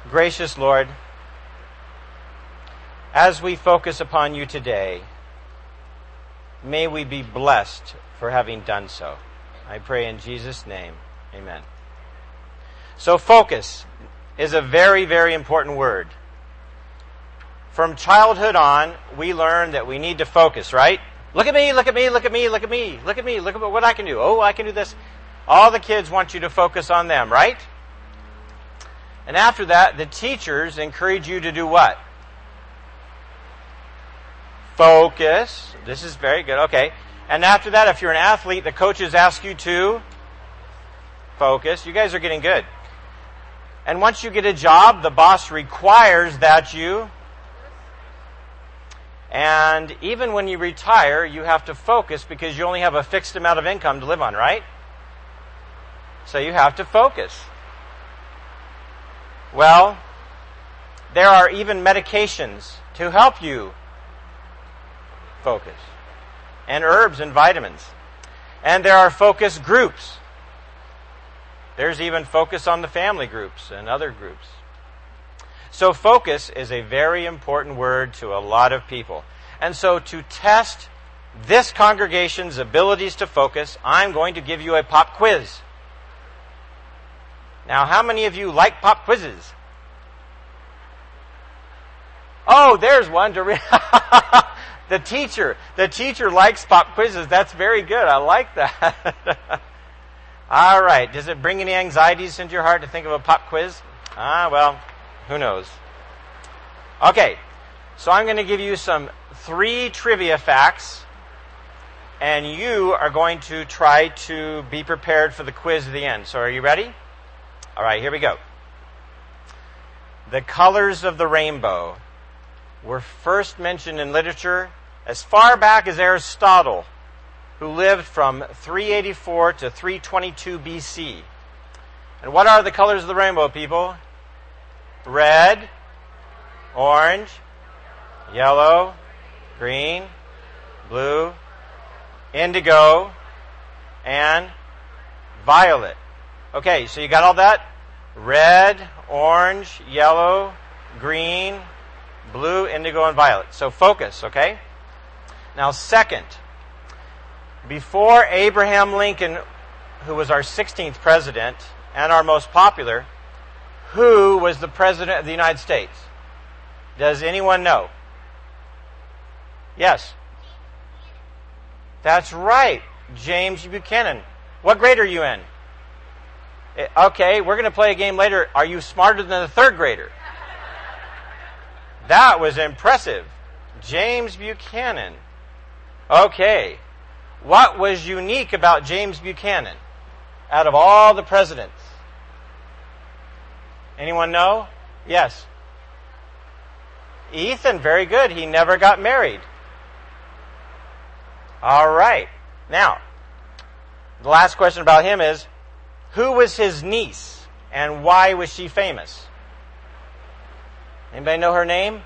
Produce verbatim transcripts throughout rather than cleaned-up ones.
Gracious Lord, as we focus upon you today, may we be blessed for having done so. I pray in Jesus' name, amen. So focus is a very, very important word. From childhood on, we learn that we need to focus, right? Look at me, look at me, look at me, look at me, look at me, look at what I can do. Oh, I can do this. All the kids want you to focus on them, right? And after that, the teachers encourage you to do what? Focus. This is very good. Okay. And after that, if you're an athlete, the coaches ask you to focus. You guys are getting good. And once you get a job, the boss requires that you. And even when you retire, you have to focus because you only have a fixed amount of income to live on, right? So you have to focus. Well, there are even medications to help you focus, and herbs and vitamins. And there are focus groups. There's even focus on the family groups and other groups. So focus is a very important word to a lot of people. And so to test this congregation's abilities to focus, I'm going to give you a pop quiz. Now, how many of you like pop quizzes? Oh, there's one to read. The teacher. The teacher likes pop quizzes. That's very good. I like that. All right. Does it bring any anxieties into your heart to think of a pop quiz? Ah, well, who knows? Okay. So I'm going to give you some three trivia facts, and you are going to try to be prepared for the quiz at the end. So are you ready? All right, here we go. The colors of the rainbow were first mentioned in literature as far back as Aristotle, who lived from three eighty-four to three twenty-two B C. And what are the colors of the rainbow, people? Red, orange, yellow, green, blue, indigo, and violet. Okay, so you got all that? Red, orange, yellow, green, blue, indigo, and violet. So focus, okay? Now, second, before Abraham Lincoln, who was our sixteenth president and our most popular, who was the president of the United States? Does anyone know? Yes. That's right, James Buchanan. What grade are you in? Okay, we're going to play a game later. Are you smarter than the third grader? That was impressive. James Buchanan. Okay. What was unique about James Buchanan out of all the presidents? Anyone know? Yes. Ethan, very good. He never got married. All right. Now, the last question about him is, who was his niece and why was she famous? Anybody know her name?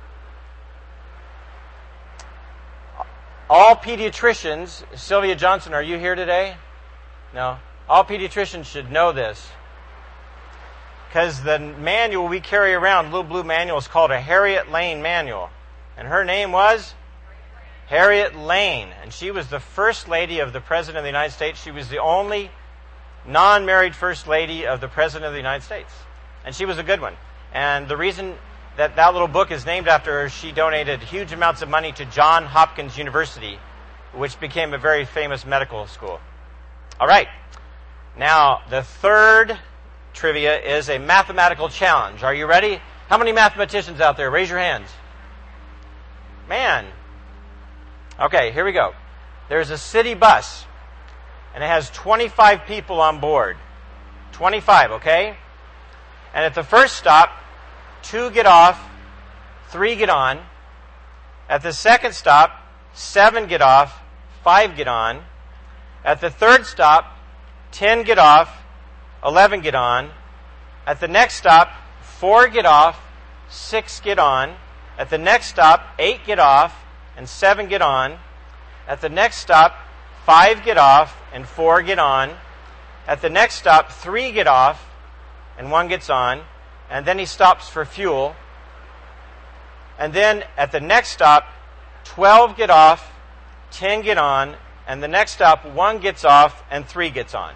All pediatricians, Sylvia Johnson, are you here today? No. All pediatricians should know this. Because the manual we carry around, little blue manual, is called a Harriet Lane manual. And her name was Harriet Lane. And she was the first lady of the President of the United States. She was the only non-married first lady of the President of the United States. And she was a good one. And the reason that that little book is named after her, she donated huge amounts of money to Johns Hopkins University, which became a very famous medical school. All right. Now, the third trivia is a mathematical challenge. Are you ready? How many mathematicians out there? Raise your hands. Man. Okay, here we go. There's a city bus, and it has twenty-five people on board. twenty-five, okay? And at the first stop, two get off, three get on. At the second stop, seven get off, five get on. At the third stop, ten get off, eleven get on. At the next stop, four get off, six get on. At the next stop, eight get off, and seven get on. At the next stop, five get off, and four get on. At the next stop, three get off, and one gets on. and then he stops for fuel. And then at the next stop, twelve get off, ten get on, and the next stop, one gets off and three gets on.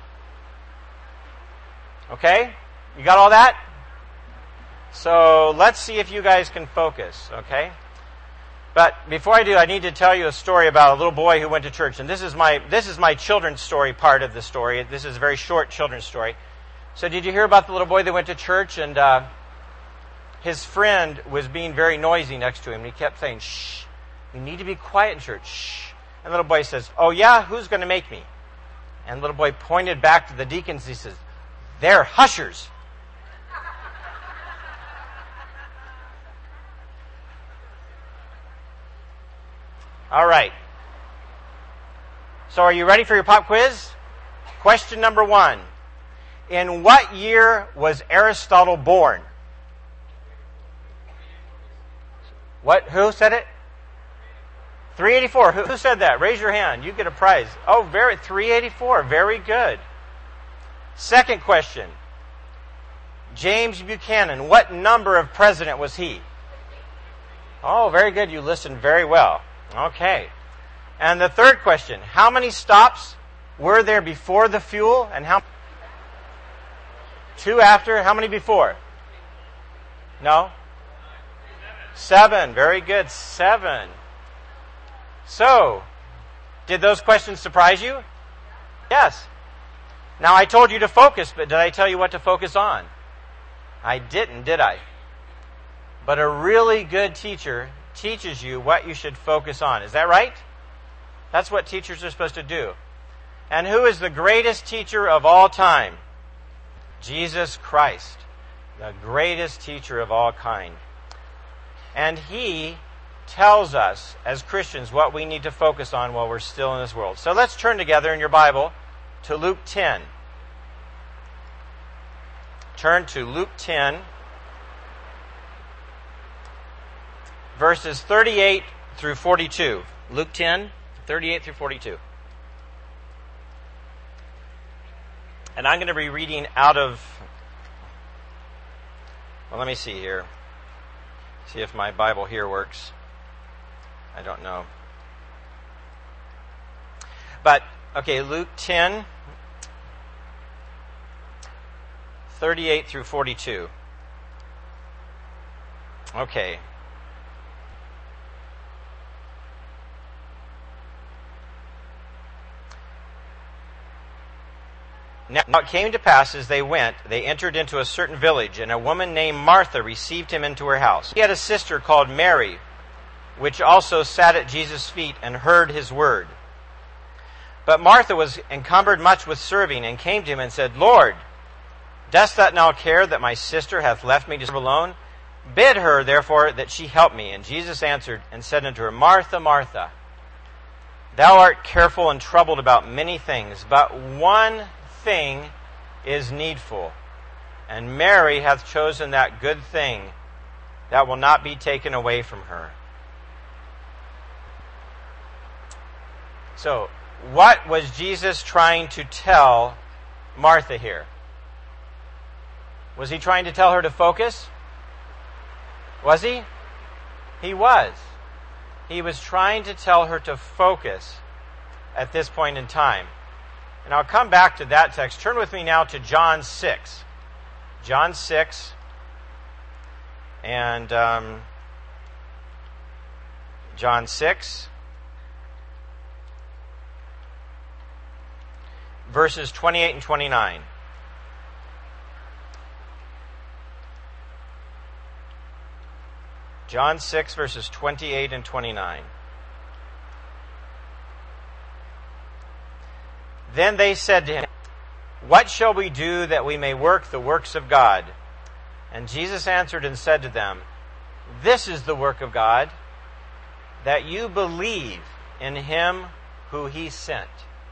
Okay? You got all that? So let's see if you guys can focus, okay? But before I do, I need to tell you a story about a little boy who went to church. And this is my this is my children's story part of the story. This is a very short children's story. So did you hear about the little boy that went to church and uh, his friend was being very noisy next to him, and he kept saying, "Shh, you need to be quiet in church, shh." And the little boy says, "Oh yeah, who's going to make me?" And the little boy pointed back to the deacons. He says, "They're hushers." All right. So are you ready for your pop quiz? Question number one. In what year was Aristotle born? What? Who said it? three eighty-four. Who, who said that? Raise your hand. You get a prize. Oh, very three eighty-four. Very good. Second question. James Buchanan. What number of president was he? Oh, very good. You listened very well. Okay. And the third question. How many stops were there before the fuel? And how? Two after? How many before? No? Seven. Very good. Seven. So, did those questions surprise you? Yes. Now, I told you to focus, but did I tell you what to focus on? I didn't, did I? But a really good teacher teaches you what you should focus on. Is that right? That's what teachers are supposed to do. And who is the greatest teacher of all time? Jesus Christ, the greatest teacher of all kind. And He tells us as Christians what we need to focus on while we're still in this world. So let's turn together in your Bible to Luke ten. Turn to Luke ten, verses thirty-eight through forty-two. Luke ten, thirty-eight through forty-two. And I'm going to be reading out of, well, let me see here. See if my Bible here works. I don't know. But, okay, Luke ten, thirty-eight through forty-two. Okay. Now it came to pass as they went, they entered into a certain village, and a woman named Martha received him into her house. He had a sister called Mary, which also sat at Jesus' feet and heard his word. But Martha was encumbered much with serving, and came to him and said, Lord, dost thou now care that my sister hath left me to serve alone? Bid her, therefore, that she help me. And Jesus answered and said unto her, Martha, Martha, thou art careful and troubled about many things, but one thing is needful, and Mary hath chosen that good thing that will not be taken away from her. So, what was Jesus trying to tell Martha here? Was he trying to tell her to focus? Was he? He was. He was trying to tell her to focus at this point in time. And I'll come back to that text. Turn with me now to John six. John six. And um, John six. Verses twenty-eight and twenty-nine. John six, verses twenty-eight and twenty-nine. Then they said to him, What shall we do that we may work the works of God? And Jesus answered and said to them, This is the work of God, that you believe in him who he sent.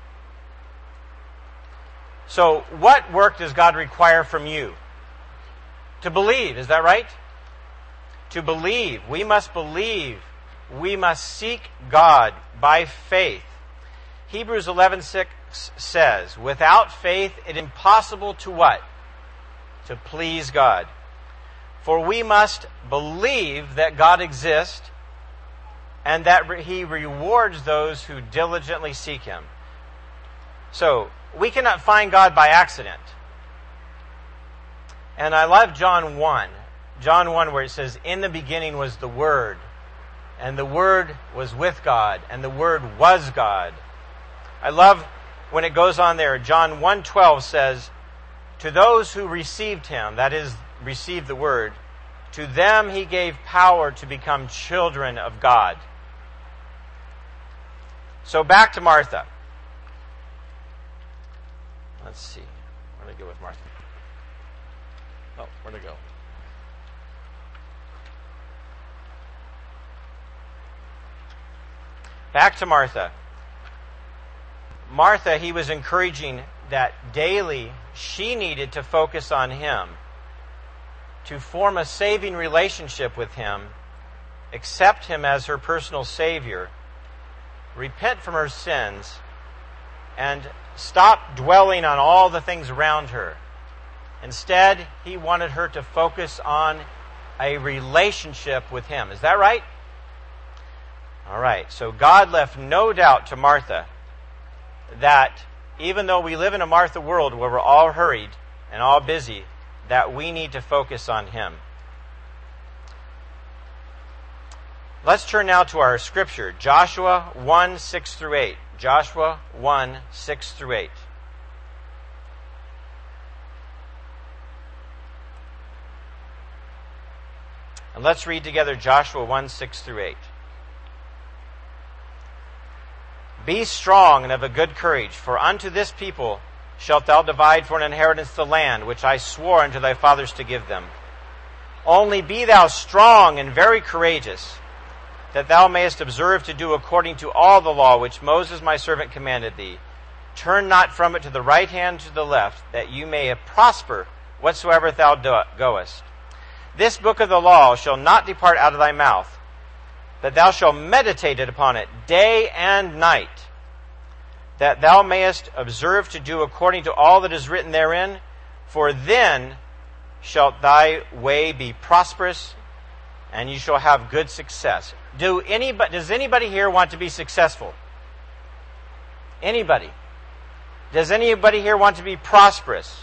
So, what work does God require from you? To believe, is that right? To believe. We must believe. We must seek God by faith. Hebrews eleven six says, without faith it is impossible to what? To please God. For we must believe that God exists and that He rewards those who diligently seek Him. So, we cannot find God by accident. And I love John one. John one where it says, in the beginning was the Word, and the Word was with God, and the Word was God. I love when it goes on there. John one twelve says, to those who received Him, that is, received the Word, to them He gave power to become children of God. So back to Martha. Let's see. Where did I go with Martha? Oh, where'd I go? Back to Martha. Martha, he was encouraging that daily she needed to focus on Him, to form a saving relationship with Him, accept Him as her personal Savior, repent from her sins, and stop dwelling on all the things around her. Instead, he wanted her to focus on a relationship with Him. Is that right? All right. So God left no doubt to Martha that even though we live in a Martha world where we're all hurried and all busy, that we need to focus on Him. Let's turn now to our scripture, Joshua one, six through eight. Joshua one, six through eight. And let's read together Joshua one, six through eight. Be strong and of a good courage, for unto this people shalt thou divide for an inheritance the land which I swore unto thy fathers to give them. Only be thou strong and very courageous, that thou mayest observe to do according to all the law which Moses my servant commanded thee. Turn not from it to the right hand, to the left, that you may prosper whatsoever thou do- goest. This book of the law shall not depart out of thy mouth, but thou shalt meditate upon it day and night, that thou mayest observe to do according to all that is written therein, for then shalt thy way be prosperous, and you shall have good success. Do anybody, does anybody here want to be successful? Anybody? Does anybody here want to be prosperous?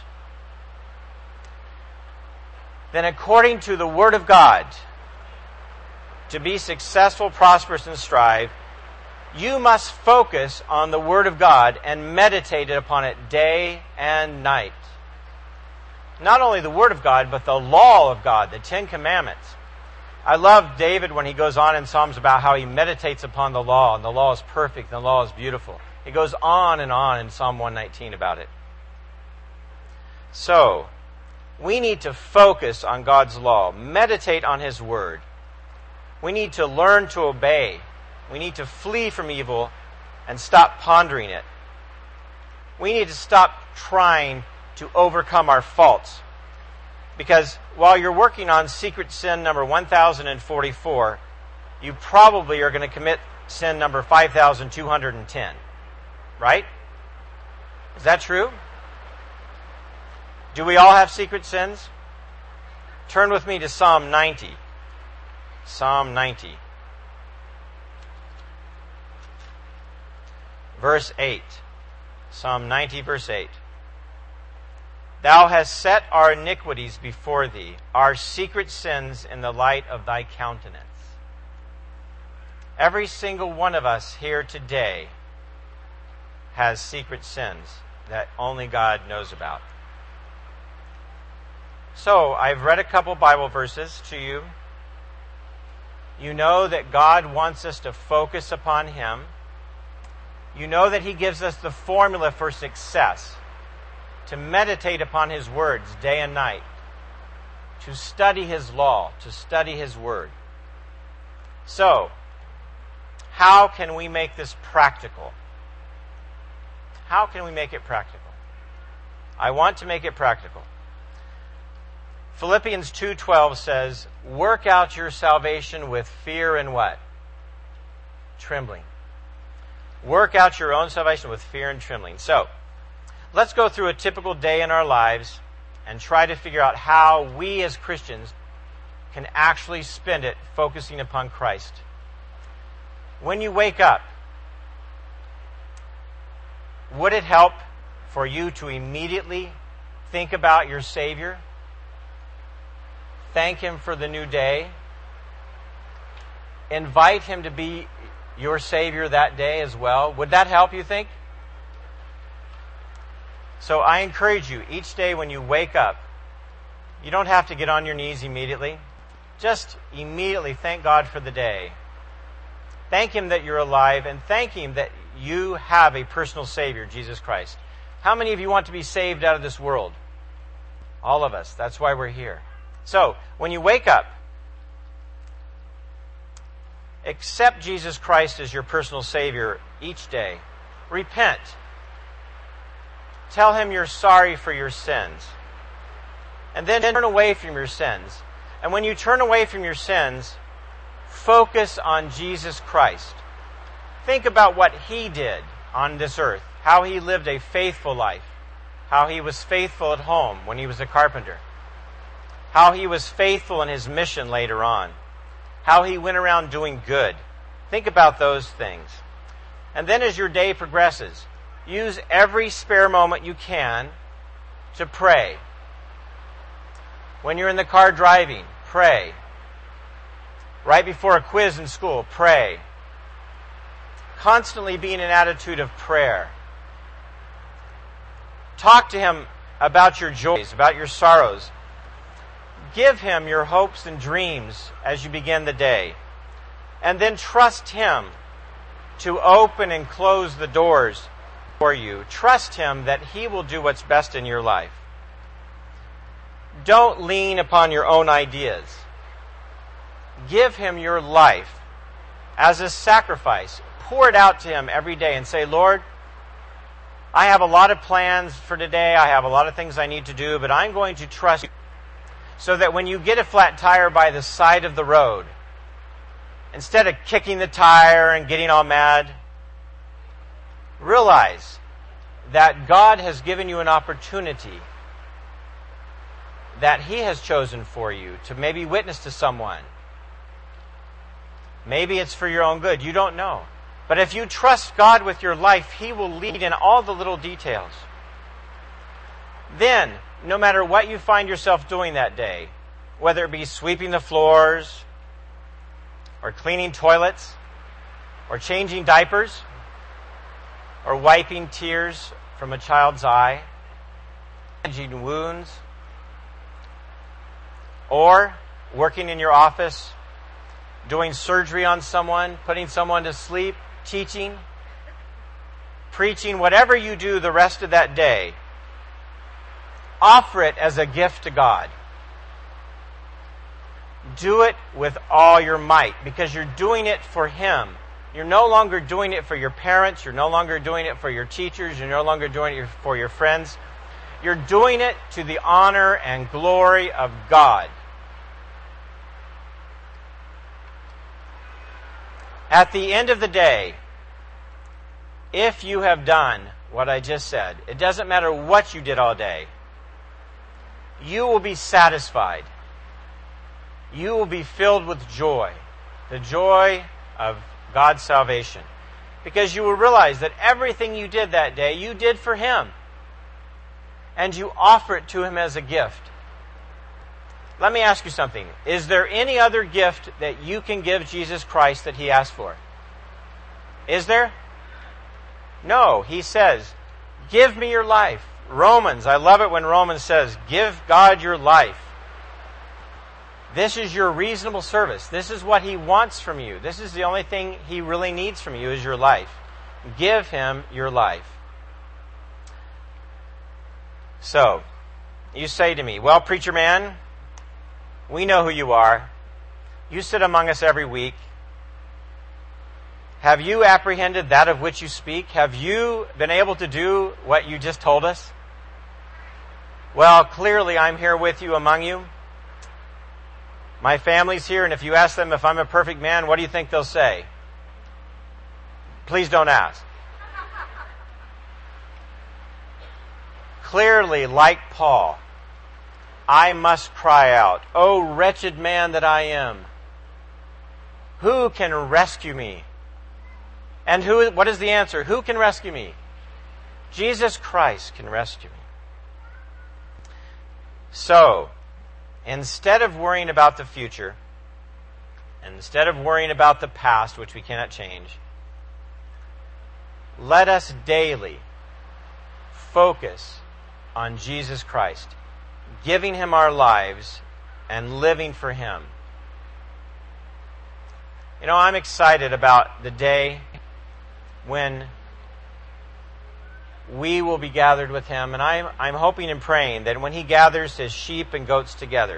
Then according to the Word of God, to be successful, prosperous, and strive, you must focus on the Word of God and meditate upon it day and night. Not only the Word of God, but the law of God, the Ten Commandments. I love David when he goes on in Psalms about how he meditates upon the law, and the law is perfect, and the law is beautiful. He goes on and on in Psalm one nineteen about it. So, we need to focus on God's law, meditate on His Word. We need to learn to obey. We need to flee from evil and stop pondering it. We need to stop trying to overcome our faults. Because while you're working on secret sin number one thousand forty-four, you probably are going to commit sin number five thousand two hundred ten. Right? Is that true? Do we all have secret sins? Turn with me to Psalm ninety. Psalm ninety. Verse eight. Psalm ninety, verse eight. Thou hast set our iniquities before thee, our secret sins in the light of thy countenance. Every single one of us here today has secret sins that only God knows about. So, I've read a couple Bible verses to you. You know that God wants us to focus upon Him. You know that He gives us the formula for success. To meditate upon His words day and night. To study His law. To study His Word. So, how can we make this practical? How can we make it practical? I want to make it practical. Philippians two twelve says, work out your salvation with fear and what? Trembling. Work out your own salvation with fear and trembling. So, let's go through a typical day in our lives and try to figure out how we as Christians can actually spend it focusing upon Christ. When you wake up, would it help for you to immediately think about your Savior? Thank Him for the new day. Invite Him to be your Savior that day as well. Would that help, you think? So I encourage you, each day when you wake up, you don't have to get on your knees immediately. Just immediately thank God for the day. Thank Him that you're alive, and thank Him that you have a personal Savior, Jesus Christ. How many of you want to be saved out of this world? All of us. That's why we're here. So, when you wake up, accept Jesus Christ as your personal Savior each day. Repent. Tell Him you're sorry for your sins. And then turn away from your sins. And when you turn away from your sins, focus on Jesus Christ. Think about what He did on this earth, how He lived a faithful life, how He was faithful at home when He was a carpenter, how He was faithful in His mission later on, how He went around doing good. Think about those things. And then as your day progresses, use every spare moment you can to pray. When you're in the car driving, pray. Right before a quiz in school, pray. Constantly be in an attitude of prayer. Talk to Him about your joys, about your sorrows. Give Him your hopes and dreams as you begin the day. And then trust Him to open and close the doors for you. Trust Him that He will do what's best in your life. Don't lean upon your own ideas. Give Him your life as a sacrifice. Pour it out to Him every day and say, Lord, I have a lot of plans for today. I have a lot of things I need to do, but I'm going to trust You so that when you get a flat tire by the side of the road, instead of kicking the tire and getting all mad, realize that God has given you an opportunity that He has chosen for you to maybe witness to someone. Maybe it's for your own good. You don't know. But if you trust God with your life, He will lead in all the little details. Then, no matter what you find yourself doing that day, whether it be sweeping the floors, or cleaning toilets, or changing diapers, or wiping tears from a child's eye, bandaging wounds, or working in your office, doing surgery on someone, putting someone to sleep, teaching, preaching, whatever you do the rest of that day, offer it as a gift to God. Do it with all your might because you're doing it for Him. You're no longer doing it for your parents. You're no longer doing it for your teachers. You're no longer doing it for your friends. You're doing it to the honor and glory of God. At the end of the day, if you have done what I just said, it doesn't matter what you did all day, you will be satisfied. You will be filled with joy, the joy of God's salvation. Because you will realize that everything you did that day, you did for Him. And you offer it to Him as a gift. Let me ask you something. Is there any other gift that you can give Jesus Christ that He asked for? Is there? No. He says, give me your life. Romans, I love it when Romans says, give God your life. This is your reasonable service. This is what He wants from you. This is the only thing He really needs from you is your life. Give Him your life. So, you say to me, well, preacher man, we know who you are. You sit among us every week. Have you apprehended that of which you speak? Have you been able to do what you just told us? Well, clearly I'm here with you among you. My family's here, and if you ask them if I'm a perfect man, what do you think they'll say? Please don't ask. Clearly, like Paul, I must cry out, "O wretched man that I am, who can rescue me?" And who? What is the answer? Who can rescue me? Jesus Christ can rescue me. So, instead of worrying about the future, instead of worrying about the past, which we cannot change, let us daily focus on Jesus Christ, giving Him our lives and living for Him. You know, I'm excited about the day when we will be gathered with Him, and I'm, I'm hoping and praying that when He gathers His sheep and goats together,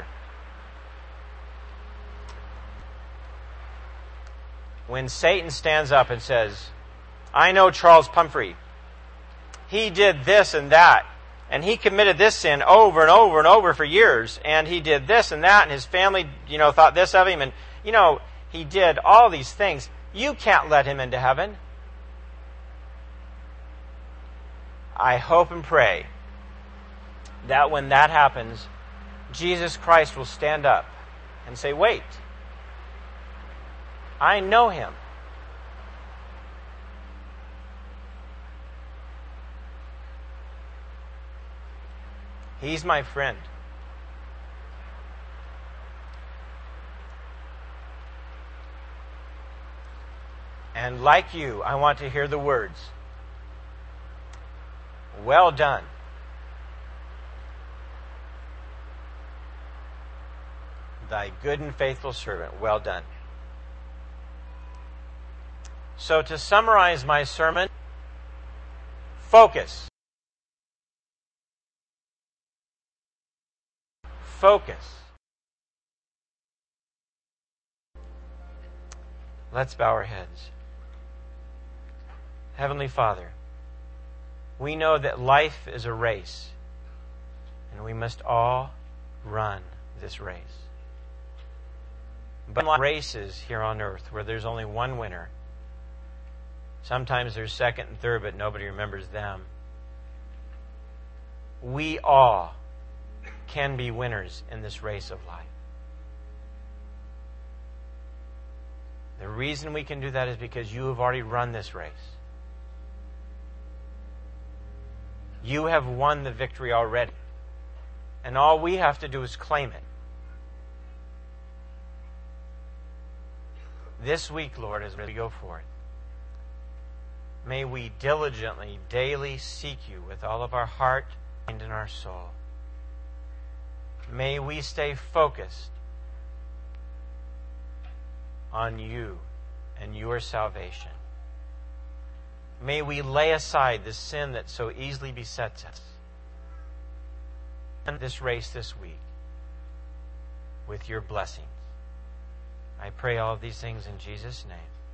when Satan stands up and says, "I know Charles Pumphrey. He did this and that, and he committed this sin over and over and over for years, and he did this and that, and his family, you know, thought this of him, and, you know, he did all these things. You can't let him into heaven." I hope and pray that when that happens, Jesus Christ will stand up and say, "Wait, I know him. He's my friend. And like you, I want to hear the words, 'Well done, thy good and faithful servant. Well done.'" So to summarize my sermon, focus. Focus. Let's bow our heads. Heavenly Father, we know that life is a race, and we must all run this race. But races here on earth where there's only one winner, sometimes there's second and third, but nobody remembers them. We all can be winners in this race of life. The reason we can do that is because you have already run this race. You have won the victory already. And all we have to do is claim it. This week, Lord, as we go forth, may we diligently, daily seek you with all of our heart, mind, and our soul. May we stay focused on you and your salvation. May we lay aside the sin that so easily besets us. And this race this week with your blessings. I pray all of these things in Jesus' name.